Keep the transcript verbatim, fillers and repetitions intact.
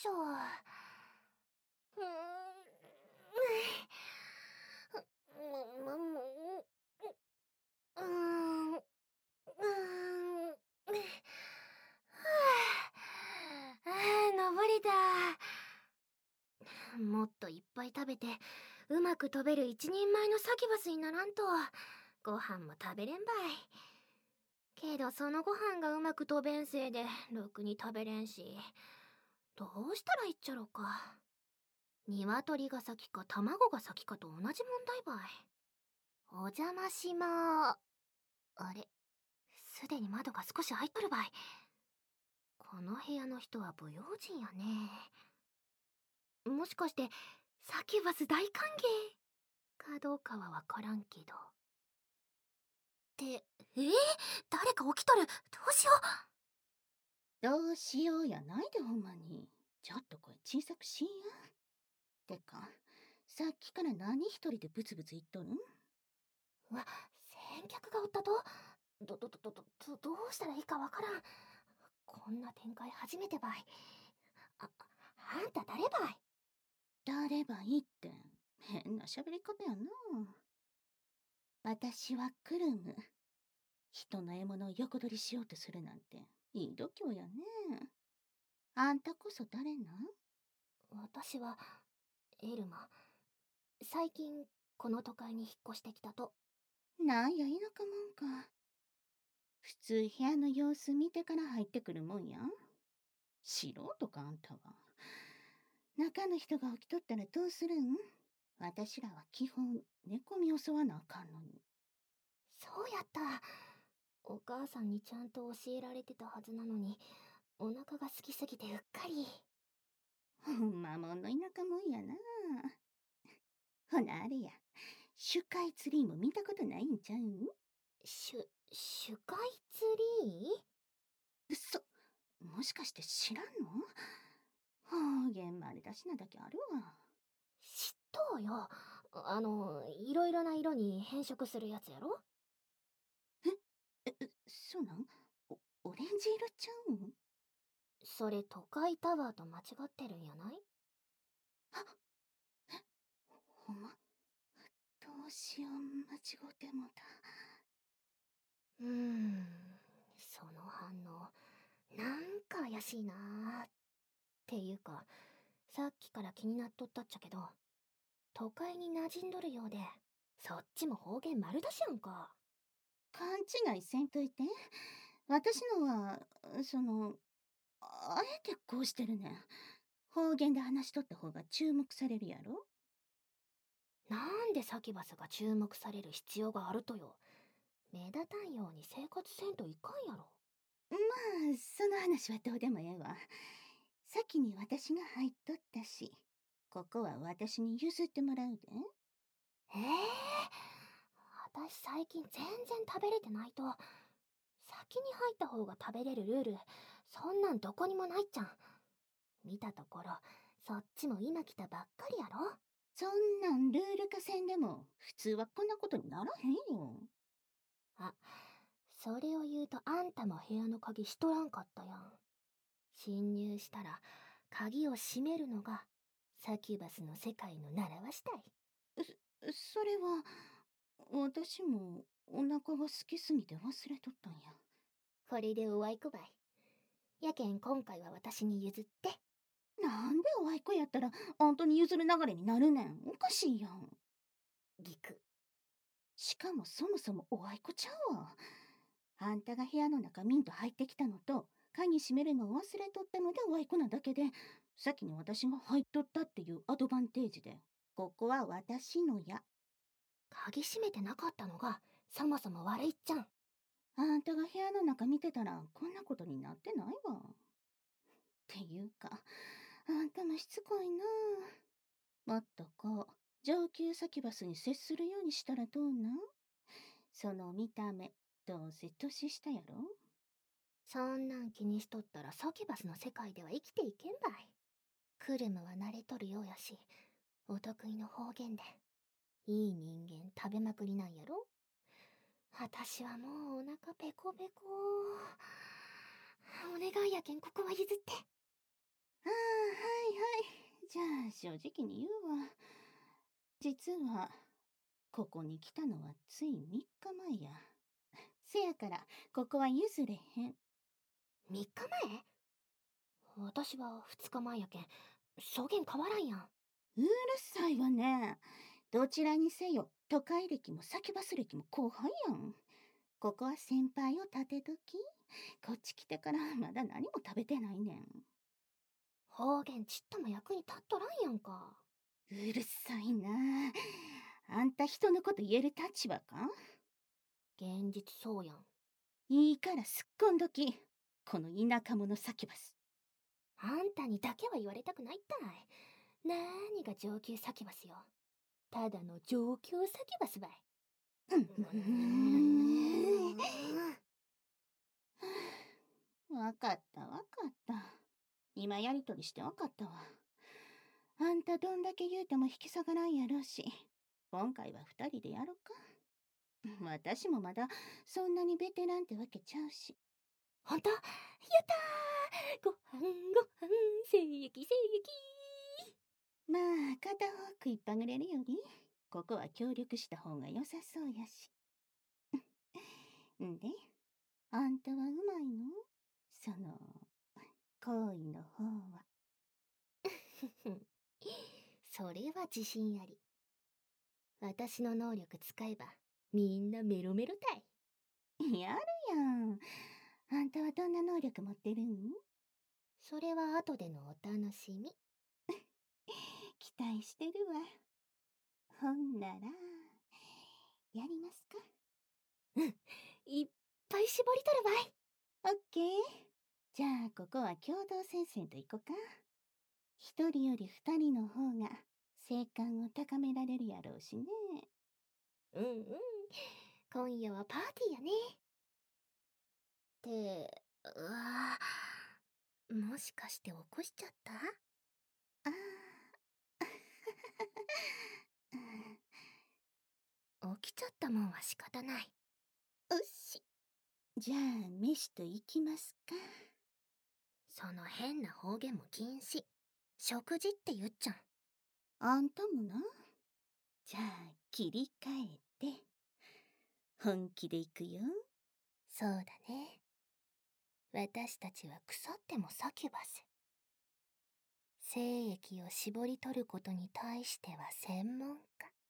しょ。うーん。もももうーん。うーん。はあ、ああ、登りだ。もっといっぱい食べてうまく飛べる一人前のサキュバスにならんとご飯も食べれんばい。けどそのご飯がうまく飛べんせいでろくに食べれんし、どうしたらいいっちゃろか。鶏が先か卵が先かと同じ問題ばい。お邪魔しまー。あれ、すでに窓が少し開いとるばい。この部屋の人は不用心やね。もしかしてサキュバス大歓迎かどうかはわからんけど。って、えー、誰か起きとる。どうしよどうしようやないで、ほんまに。ちょっと声小さくしんや。てか、さっきから何一人でブツブツ言っとるん？ うわ、先客がおったと。ど、ど、ど、ど、ど、どどうしたらいいかわからん。こんな展開初めてばい。あ、あんた誰ばい？ 誰ばいいって、変な喋り方やな。私はクルム。人の獲物を横取りしようとするなんて、いい度胸やね。あんたこそ誰なん？ 私は、エルマ。最近、この都会に引っ越してきたと。 なんや田舎もんか。普通部屋の様子見てから入ってくるもんやん。素人かあんたは。中の人が起きとったらどうするん？私らは基本寝込み襲わなあかんのに。 そうやった。お母さんにちゃんと教えられてたはずなのに、お腹が好きすぎてうっかり。 ほんまもんの田舎もんやな。ほなあれや、シュカイツリーも見たことないんちゃうん？ シュ、シュカイツリー？ そ、もしかして知らんの？方言丸出しなだけあるわ。 知っとうよ。あの、いろいろな色に変色するやつやろ？ え、え、そうなん？お、オレンジ色ちゃうん？ それ都会タワーと間違ってるんやない？ あ、え、ほんま？どうしよう、間違うてもうた。 うーん、その反応、なんか怪しいなー。っていうか、さっきから気になっとったっちゃけど、都会に馴染んどるようで、そっちも方言丸出しやんか。 勘違いせんといて。私のは、その、あえてこうしてるねん。方言で話しとった方が注目されるやろ？ なんでサキュバスが注目される必要があるとよ。目立たんように生活せんといかんやろ。 まあ、その話はどうでもええわ。先に私が入っとったし、ここは私に譲ってもらうで。 ええー、私最近全然食べれてないと。先に入った方が食べれるルール、そんなんどこにもないっちゃん。見たところ、そっちも今来たばっかりやろ。 そんなんルール化せんでも、普通はこんなことにならへんよ。 あ、それを言うとあんたも部屋の鍵しとらんかったやん。侵入したら鍵を閉めるのがサキュバスの世界の習わしたい。 そ、それは、私もお腹が好きすぎて忘れとったんや。 これでおあいこばい。やけん今回は私に譲って。 なんでおあいこやったら、あんたに譲る流れになるねん。おかしいやん。 ぎく。 しかもそもそもおあいこちゃうわ。あんたが部屋の中ミント入ってきたのと、鍵閉めるのを忘れとったのでおあいこなだけで、先に私が入っとったっていうアドバンテージで、ここは私のや。 鍵閉めてなかったのがそもそも悪いっちゃん。 あんたが部屋の中見てたらこんなことになってないわ。っていうか、あんたもしつこいな。もっとこう、上級サキュバスに接するようにしたらどうなん？その見た目、どうせ年下やろ？ そんなん気にしとったらサキュバスの世界では生きていけんばい。クルムは慣れとるようやし、お得意の方言で。いい人間食べまくりなんやろ？私はもうお腹ペコペコ。お願いやけんここは譲って。 ああ、はいはい。じゃあ、正直に言うわ。実は、ここに来たのはついみっかまえや。せやから、ここは譲れへん。 みっかまえ？私はふつかまえやけん、証言変わらんやん。 うるさいわね。どちらにせよ、都会歴もサキュバス歴も後輩やん。ここは先輩を立てとき。こっち来てからまだ何も食べてないねん。 方言ちっとも役に立っとらんやんか。 うるさいな。あんた人のこと言える立場か？ 現実そうやん。 いいからすっこんどき。この田舎者サキュバス。 あんたにだけは言われたくないったい。なーにが上級サキュバスよ。ただの上級サキュバスばい。 うーん。わかったわかった。今やりとりしてわかったわ。あんたどんだけ言うても引き下がらんやろうし、今回は二人でやろうか。私もまだそんなにベテランってわけちゃうし。 ほんと？やったー！ごはんごはん、精液精液。 まあ、片方食いっぱぐれるより、ここは協力した方が良さそうやし。んで、あんたはうまいの？その、行為の方は。 それは自信あり。私の能力使えばみんなメロメロたい。 やるやん。あんたはどんな能力持ってるん？ それは後でのお楽しみ。 期待してるわ。ほんなら、やりますか？ うん、いっぱい絞り取るばい。 オッケー。じゃあ、ここは共同戦線といこか。一人より二人の方が、生還を高められるやろうしね。 うんうん。今夜はパーティーやね。って、うわぁ、もしかして起こしちゃった？ あ起きちゃったもんは仕方ない。 あ、うっし。じゃあ、飯と行きますか。 その変な方言も禁止。食事って言っちゃん。 あんたもな。じゃあ、切り替えて、本気で行くよ。 そうだね。私たちは腐ってもサキュバス。精液を絞り取ることに対しては専門家。